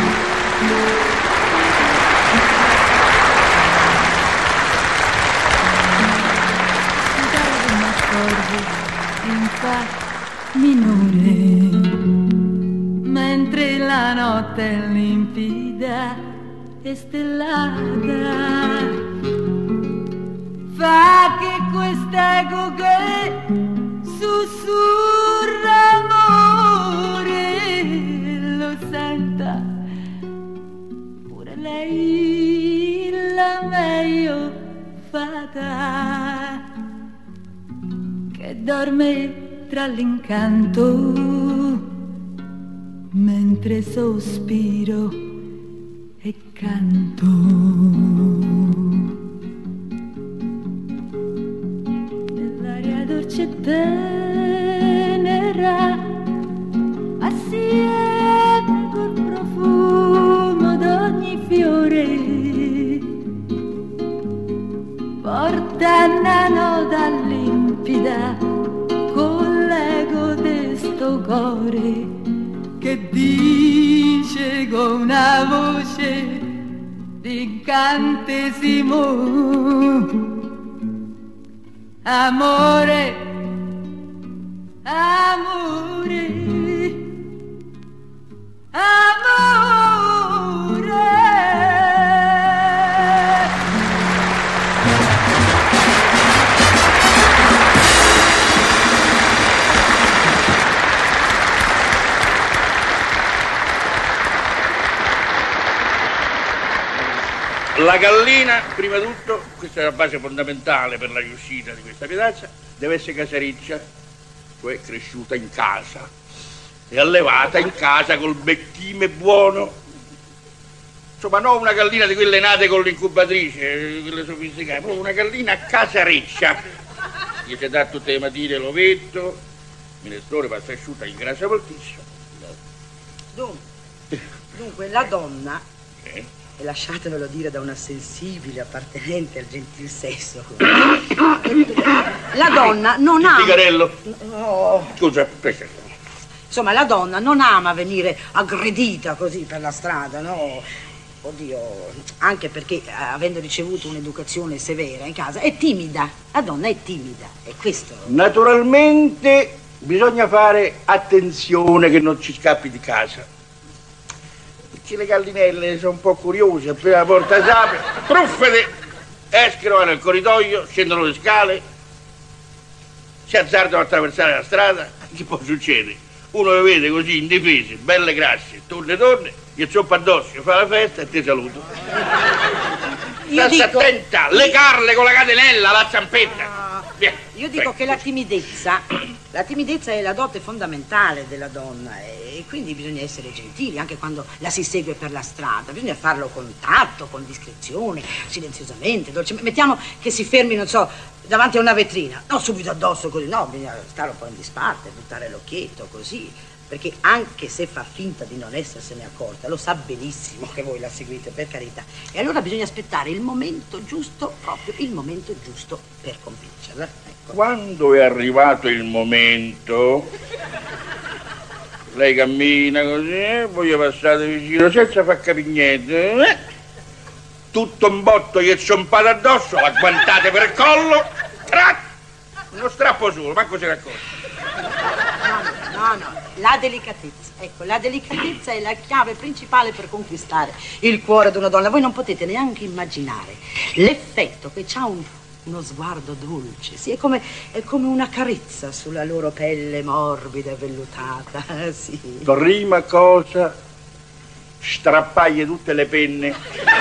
In fa minore, mentre la notte è limpida e stellata, fa che quest'eco che sussurra amore lo senta pure lei, la meglio fata che dorme tra l'incanto mentre sospiro e canto. Nell'aria dolce e tenera assieme col profumo d'ogni fiore porta una nota limpida con l'eco de sto cuore che dice con una voce d'incantesimo: amore, amore, amore. La gallina, prima di tutto, questa è la base fondamentale per la riuscita di questa piedazza, deve essere casareccia, cioè cresciuta in casa e allevata in casa col becchime buono. Insomma, non una gallina di quelle nate con l'incubatrice, quelle sofisticate, proprio una gallina casareccia. Gli si dà tutte le mattine l'ovetto, minestrone, pasta asciutta, ingrassa moltissimo. Dunque, la donna... e lasciatemelo dire da una sensibile appartenente al gentil sesso, la donna non ama... Cigarello? Oh. Scusa, prego. Insomma, la donna non ama venire aggredita così per la strada, no? Oddio, anche perché avendo ricevuto un'educazione severa in casa è timida, la donna è timida, e questo... Naturalmente bisogna fare attenzione che non ci scappi di casa. Le gallinelle sono un po' curiose, appena la porta si apre, truffete, escono, vanno nel corridoio, scendono le scale, si azzardano a attraversare la strada. Che poi succede? Uno le vede così indifese, belle grasse, torne, gli zoppa addosso, fa la festa e ti saluto. Stai attenta, legarle con la catenella, la zampetta. Io dico che la timidezza è la dote fondamentale della donna e quindi bisogna essere gentili anche quando la si segue per la strada. Bisogna farlo con tatto, con discrezione, silenziosamente, dolcemente. Mettiamo che si fermi, non so, davanti a una vetrina, non subito addosso così, no, bisogna stare un po' in disparte, buttare l'occhietto così, perché anche se fa finta di non essersene accorta, lo sa benissimo che voi la seguite, per carità. E allora bisogna aspettare il momento giusto, proprio il momento giusto per convincerla. Ecco. Quando è arrivato il momento, lei cammina così, voi passate vicino senza far capire niente, tutto un botto gli è zompato addosso, agguantate per il collo, uno strappo solo, manco se ne accorge. No, la delicatezza. Ecco, la delicatezza è la chiave principale per conquistare il cuore di una donna. Voi non potete neanche immaginare l'effetto che c'ha uno sguardo dolce. Sì, è come una carezza sulla loro pelle morbida e vellutata. Sì. Prima cosa, strappagli tutte le penne.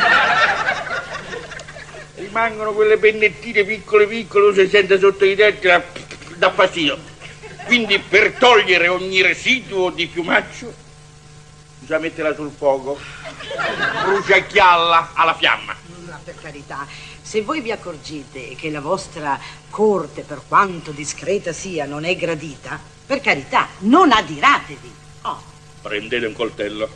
Rimangono quelle pennettine piccole, uno si sente sotto i denti, dà fastidio. Quindi per togliere ogni residuo di piumaggio bisogna metterla sul fuoco, bruciacchiarla alla fiamma. Ma per carità, se voi vi accorgete che la vostra corte, per quanto discreta sia, non è gradita, per carità, non adiratevi. Oh. Prendete un coltello,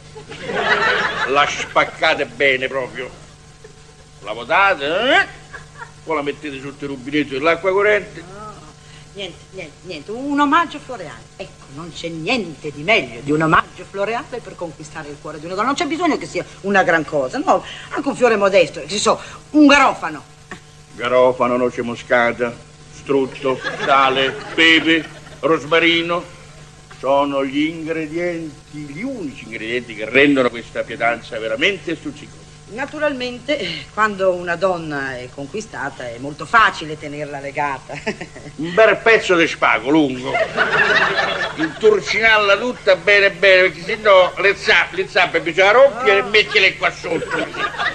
la spaccate bene proprio, la votate, poi la mettete sotto il rubinetto dell'acqua corrente. Niente, un omaggio floreale. Ecco, non c'è niente di meglio di un omaggio floreale per conquistare il cuore di una donna. Non c'è bisogno che sia una gran cosa, no, anche un fiore modesto, che so, un garofano. Garofano, noce moscata, strutto, sale, pepe, rosmarino. Sono gli ingredienti, gli unici ingredienti che rendono questa pietanza veramente stuzzicosa. Naturalmente, quando una donna è conquistata è molto facile tenerla legata. Un bel pezzo di spago lungo, inturcinarla tutta bene, perché sennò le zampe bisogna rompere e metterle qua sotto.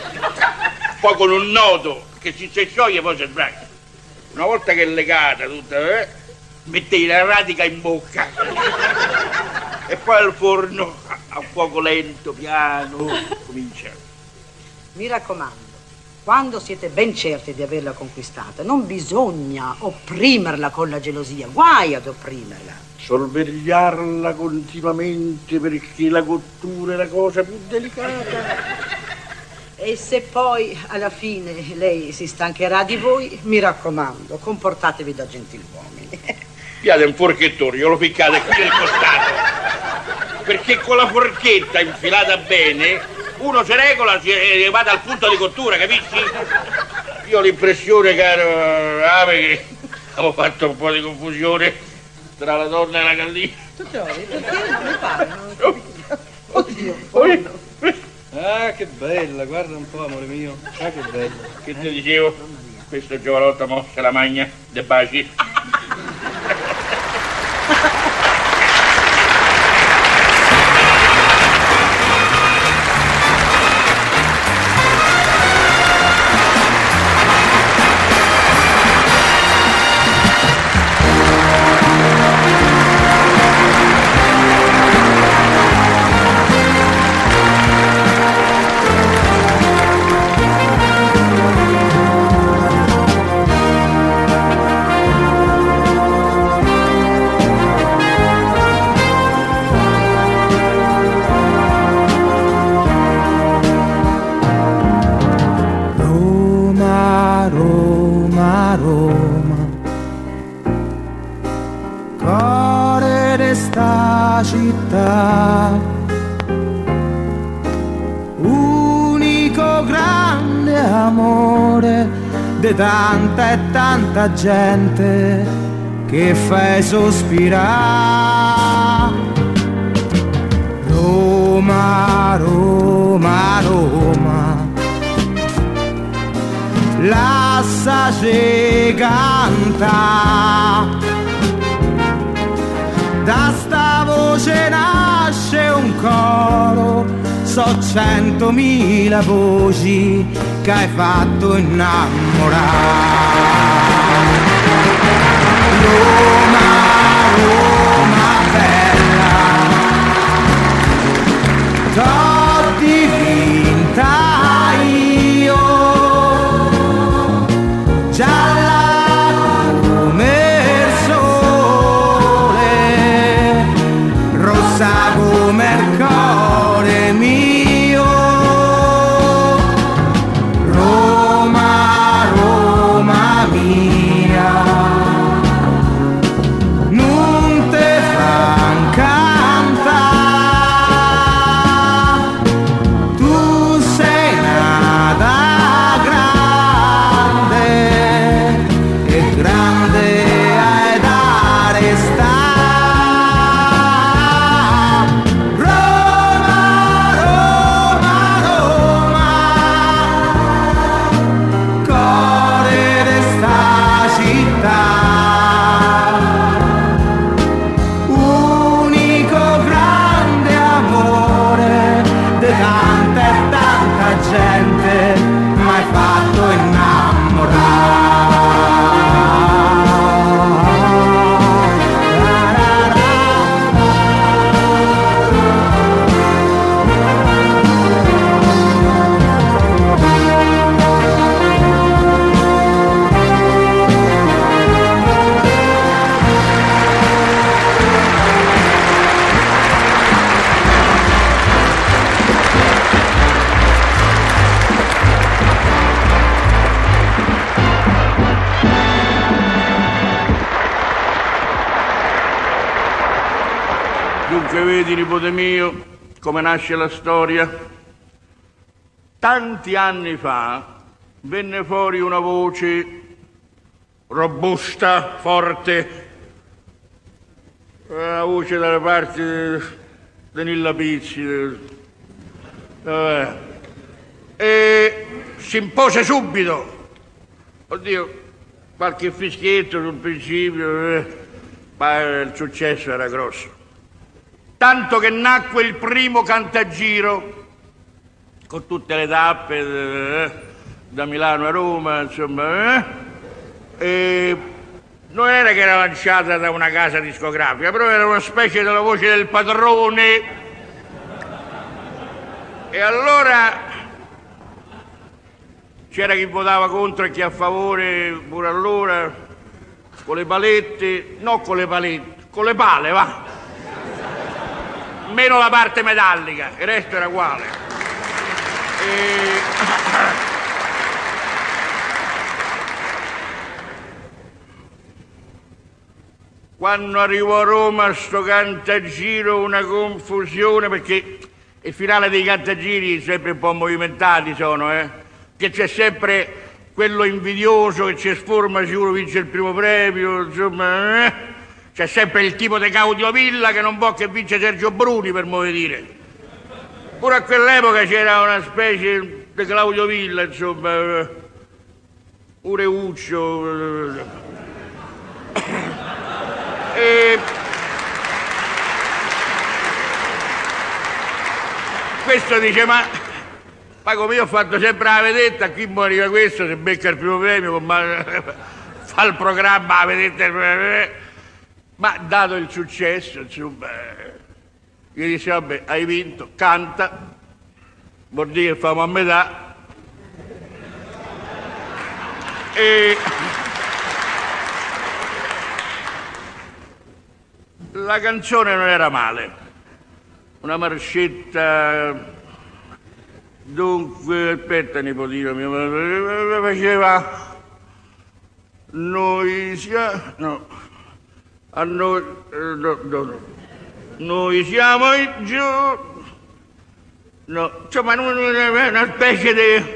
Poi con un nodo che si scioglie poi si sbraccia. Una volta che è legata tutta, mettete la radica in bocca e poi al forno a fuoco lento, piano, comincia. Mi raccomando, quando siete ben certi di averla conquistata, non bisogna opprimerla con la gelosia, guai ad opprimerla. Sorvegliarla continuamente perché la cottura è la cosa più delicata. E se poi alla fine lei si stancherà di voi, mi raccomando, comportatevi da gentiluomini. Piate un forchettone, io lo ficcate qui nel costato, perché con la forchetta infilata bene uno si regola e va dal punto di cottura, capisci? Io ho l'impressione, caro Ave, che avevo fatto un po' di confusione tra la donna e la gallina. Perché non mi pare? Oddio. Ah, che bella, guarda un po', amore mio. Ah, che bella. Che ti dicevo? Questo giovanotto mo se la magna de baci. città, unico grande amore di tanta e tanta gente che fai sospirare. Roma, Roma, Roma, lasciaci cantare. Da sta voce nasce un coro, so 100.000 voci che hai fatto innamorare. Roma, Roma bella, t'ho dipinta io, gialla come il sole, rossa come il cuore mio. Roma, Roma mia, non te fan cantare vedi, nipote mio, come nasce la storia? Tanti anni fa venne fuori una voce robusta, forte, una voce dalle parti di Nilla Pizzi, e si impose subito. Oddio, qualche fischietto sul principio, ma il successo era grosso. Tanto che nacque il primo cantagiro, con tutte le tappe, da Milano a Roma, insomma, e non era che era lanciata da una casa discografica, però era una specie della voce del padrone. E allora c'era chi votava contro e chi a favore, pure allora, con le palette, no con le palette, con le pale, va. Meno la parte metallica, il resto era uguale. Quando arrivò a Roma sto cantagiro, una confusione, perché il finale dei cantagiri sempre un po' movimentati sono, che c'è sempre quello invidioso che ci sforma sicuro vince il primo premio, insomma, c'è sempre il tipo di Claudio Villa che non può che vince Sergio Bruni, per modo di dire. Pure a quell'epoca c'era una specie di Claudio Villa, insomma, Ureuccio. E questo dice, ma come io ho fatto sempre la vedetta, qui mo arriva questo, se becca il primo premio, fa il programma, la vedetta. Ma dato il successo, insomma, io dice, vabbè, hai vinto, canta, vuol dire che famo a metà. E la canzone non era male, una marcetta, dunque, aspetta nipotino mio, faceva, noi siamo, noi siamo i insomma, una specie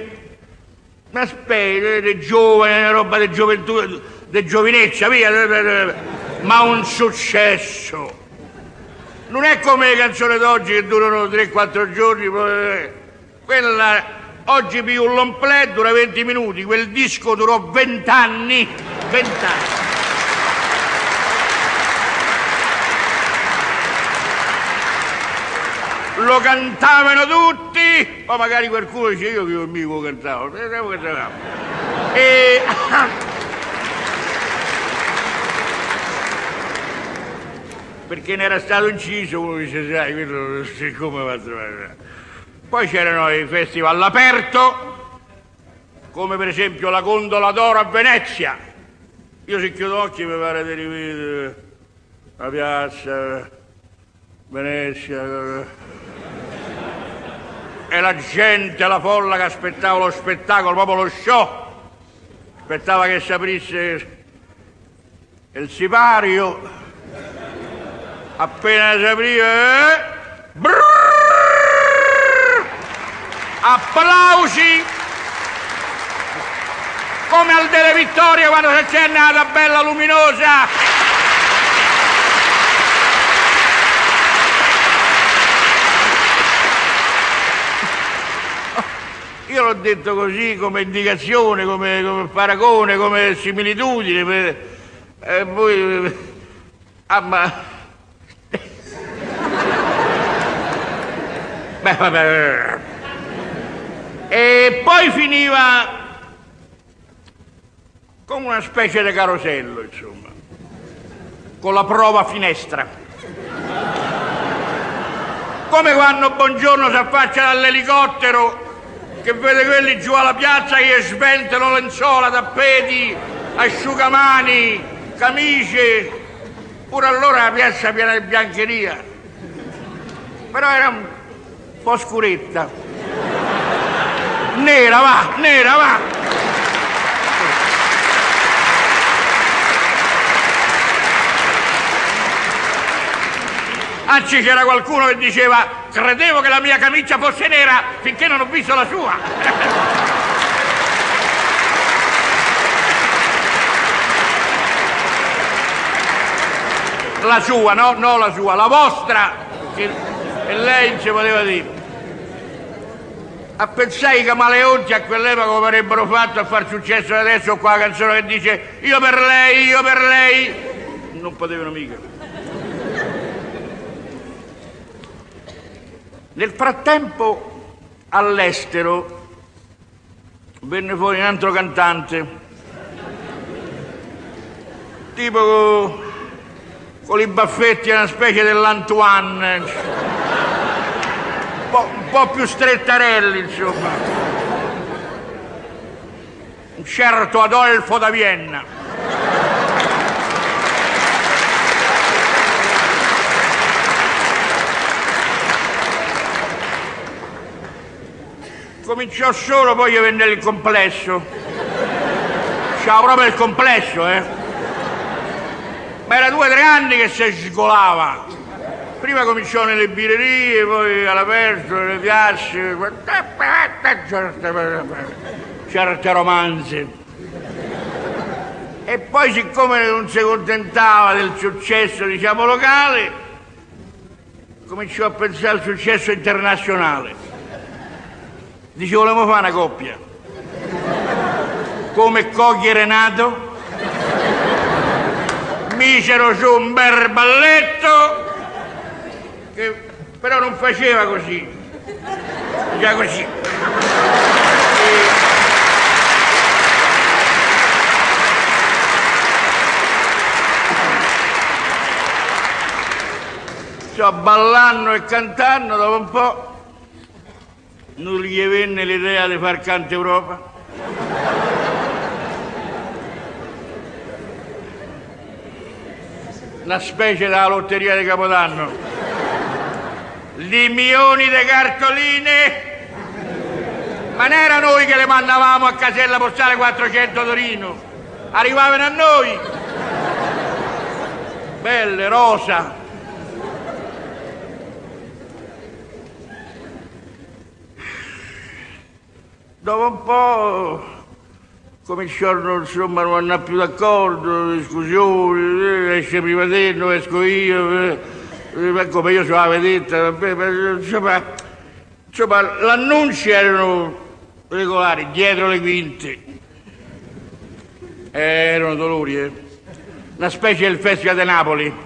di giovane, una roba di gioventù, di giovinezza, via, ma un successo. Non è come le canzoni d'oggi che durano 3-4 giorni, quella oggi più un long play dura 20 minuti, quel disco durò 20 anni. 20 anni. Lo cantavano tutti, poi magari qualcuno dice io che mica cantavo. E perché ne era stato inciso, uno dice, sai, quello come va a trovare. Poi c'erano i festival all'aperto, come per esempio la Gondola d'Oro a Venezia. Io se chiudo occhi mi pare di rivedere la piazza, Venezia, e la gente, la folla che aspettava lo spettacolo, proprio lo show, aspettava che si aprisse il sipario, appena si apriva, applausi, come al delle Vittorie quando si accende la tabella luminosa. Io l'ho detto così come indicazione, come paragone, come similitudine. Voi... ma... Beh, vabbè. E poi finiva come una specie di carosello, insomma, con la prova finestra. Come quando Buongiorno si affaccia dall'elicottero che vede quelli giù alla piazza che sventano lenzuola, tappeti, asciugamani, camicie. Pure allora la piazza piena di biancheria. Però era un po' scuretta. Nera, va, nera, va. Anzi, c'era qualcuno che diceva: credevo che la mia camicia fosse nera finché non ho visto la sua. La sua, no, non la sua, la vostra, che lei non ci poteva dire. A pensare i camaleonti a quell'epoca come avrebbero fatto a far successo adesso qua la canzone che dice io per lei, non potevano mica. Nel frattempo all'estero venne fuori un altro cantante, tipo con i baffetti, una specie dell'Antoine, un po' più strettarelli, insomma. Un certo Adolfo da Vienna. Cominciò solo, poi gli venne il complesso. C'era proprio il complesso, Ma era 2 o 3 anni che si sgolava. Prima cominciò nelle birrerie, poi all'aperto, nelle piazze, certe romanze. E poi, siccome non si contentava del successo, diciamo, locale, cominciò a pensare al successo internazionale. Dice, volevamo fare una coppia. Come Cogli e Renato, misero su un bel balletto, che però non faceva così, già così. Ballando e cantando, dopo un po' non gli venne l'idea di far Canta Europa. Una specie della lotteria di Capodanno. Di milioni di cartoline, ma non era noi che le mandavamo a casella postale 400 Torino, arrivavano a noi, belle, rosa. Dopo un po' cominciarono, insomma, non andare più d'accordo, discussioni, esce prima te, non esco io, come io ce l'avevo detta, insomma, l'annunci erano regolari, dietro le quinte. Erano dolori, Una specie del Festival di Napoli.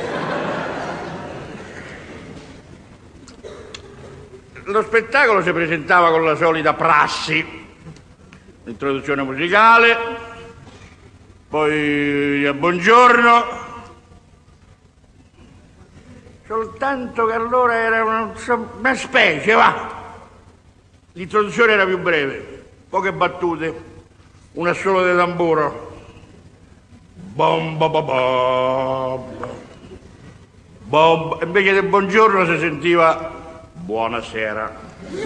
Lo spettacolo si presentava con la solita prassi, l'introduzione musicale, poi a buongiorno, soltanto che allora era una specie, va. L'introduzione era più breve, poche battute, un assolo di tamburo. Bom, bom, bom, bom. Bom. Invece del buongiorno si sentiva buonasera.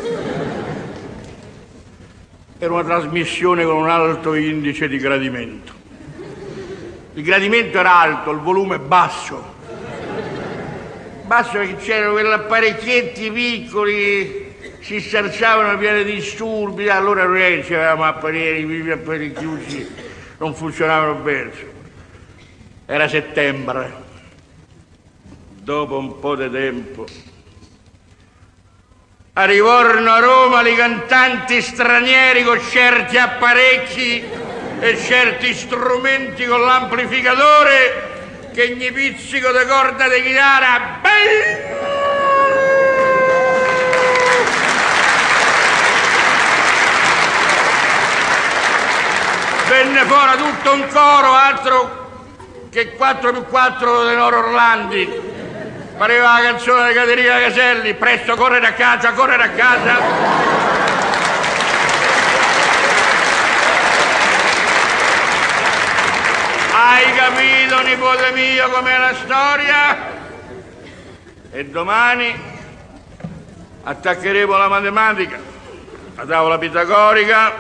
Era una trasmissione con un alto indice di gradimento. Il gradimento era alto, il volume basso. Basso perché c'erano quegli apparecchietti piccoli, si scherzavano pieni di disturbi, allora noi avevamo apparecchi chiusi, non funzionavano bene. Era settembre. Dopo un po' di tempo arrivarono a Roma i cantanti stranieri con certi apparecchi e certi strumenti con l'amplificatore che ogni pizzico di corda di chitarra venne fuori tutto un coro, altro che 4+4 di Noro Orlandi. Pareva la canzone di Caterina Caselli, presto correre a casa, correre a casa. Hai capito, nipote mio, com'è la storia? E domani attaccheremo la matematica, la tavola pitagorica,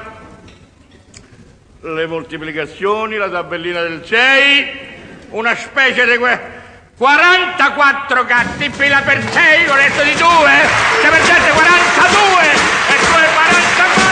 le moltiplicazioni, la tabellina del 6, una specie di 44 gatti in fila per 6, ho detto di 2, 6 per 7, 42 e 2, 44.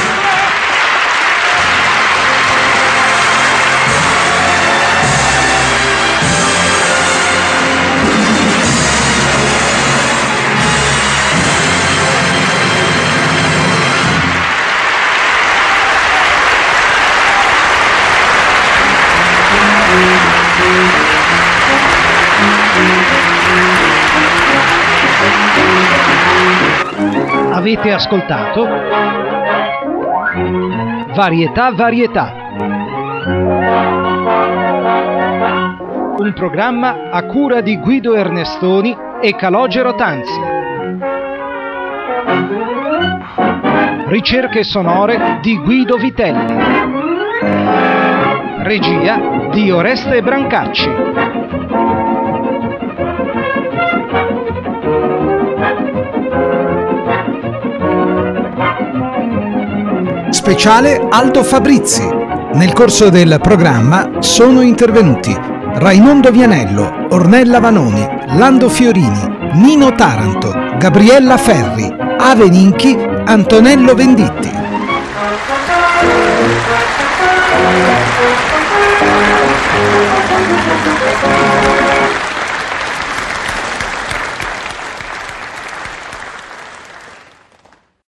Avete ascoltato Varietà Varietà, un programma a cura di Guido Ernestoni e Calogero Tanzi. Ricerche sonore di Guido Vitelli. Regia di Oreste Brancacci. Speciale Aldo Fabrizi. Nel corso del programma sono intervenuti Raimondo Vianello, Ornella Vanoni, Lando Fiorini, Nino Taranto, Gabriella Ferri, Ave Ninchi, Antonello Venditti.